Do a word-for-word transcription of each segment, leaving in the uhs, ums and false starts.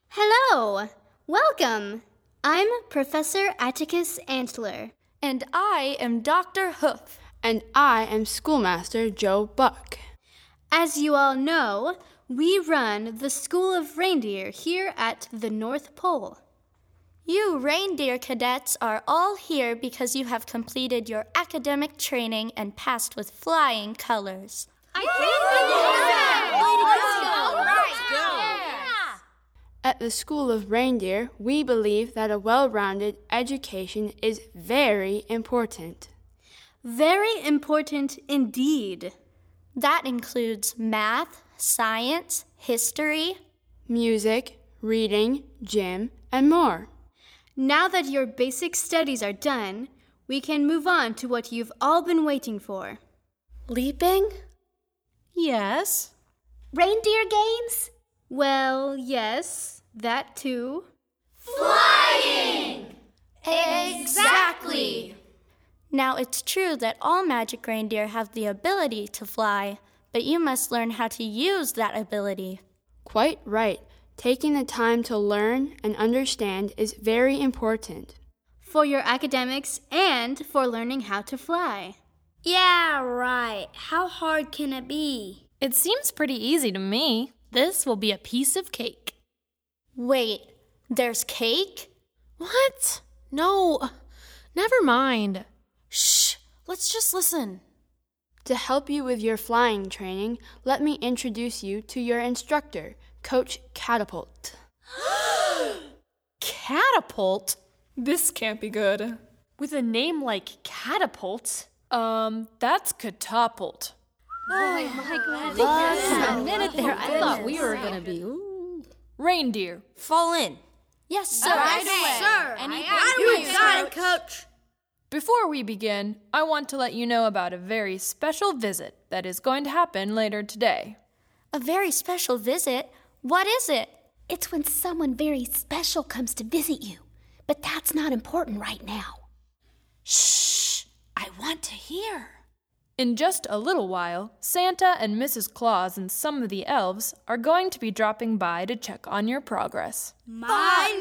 Hello! Welcome! I'm Professor Atticus Antler. And I am Doctor Hoof. And I am Schoolmaster Joe Buck. As you all know, we run the School of Reindeer here at the North Pole. You reindeer cadets are all here because you have completed your academic training and passed with flying colors. I can't believe that! At the School of Reindeer, we believe that a well-rounded education is very important. Very important indeed. That includes math, science, history, music, reading, gym, and more. Now that your basic studies are done, we can move on to what you've all been waiting for. Leaping? Yes. Reindeer games? Well, yes, that too. Flying! Exactly! Now, it's true that all magic reindeer have the ability to fly, but you must learn how to use that ability. Quite right. Taking the time to learn and understand is very important. For your academics and for learning how to fly. Yeah, right. How hard can it be? It seems pretty easy to me. This will be a piece of cake. Wait, there's cake? What? No, never mind. Shh, let's just listen. To help you with your flying training, let me introduce you to your instructor, Coach Catapult. Catapult? This can't be good. With a name like Catapult, um, that's Catapult. Oh my God. A minute there, I thought we were going to be, ooh. Reindeer, fall in. Yes, sir. Right away. Sir. Anything You got it, Coach. Before we begin, I want to let you know about a very special visit that is going to happen later today. A very special visit? What is it? It's when someone very special comes to visit you. But that's not important right now. Shh! I want to hear. In just a little while, Santa and Missus Claus and some of the elves are going to be dropping by to check on your progress. My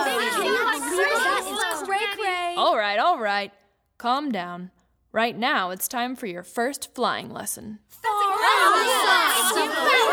That is cray-cray. All right, all right. Calm down. Right now, it's time for your first flying lesson. That's